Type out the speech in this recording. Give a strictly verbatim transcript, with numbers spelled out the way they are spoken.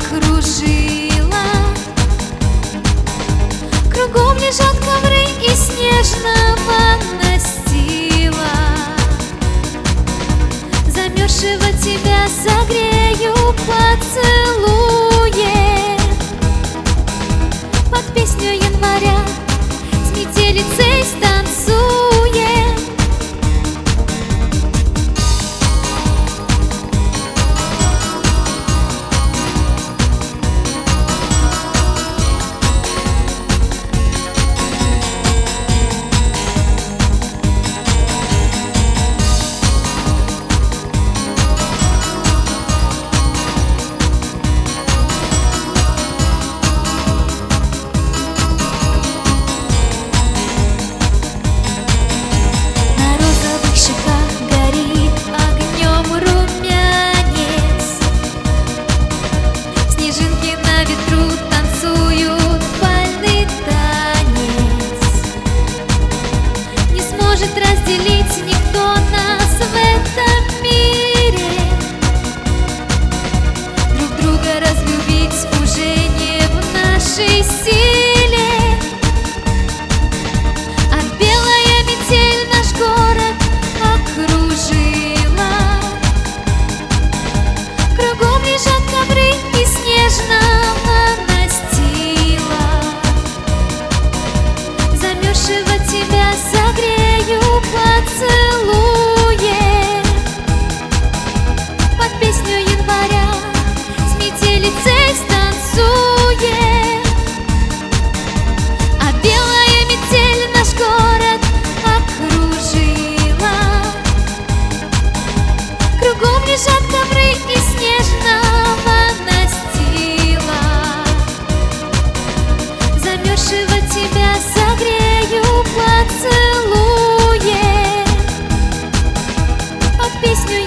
окружила. Кругом лежат ковры и снежного настила. Замерзшего тебя согрею поцелуем. Под песню января с метелицей станцуем. Разделить никто нас в этом мире. Друг друга разлюбить уже не в нашей силе. А белая метель наш город окружила. Кругом лежат ковры и снежного настила. Замерзшего тебя согрею поцелуем. Под песню января с метелицей станцуем. А белая метель наш город окружила. Кругом лежат ковры и снежного настила. Замерзшего тебя согрею поцелуем. Под песню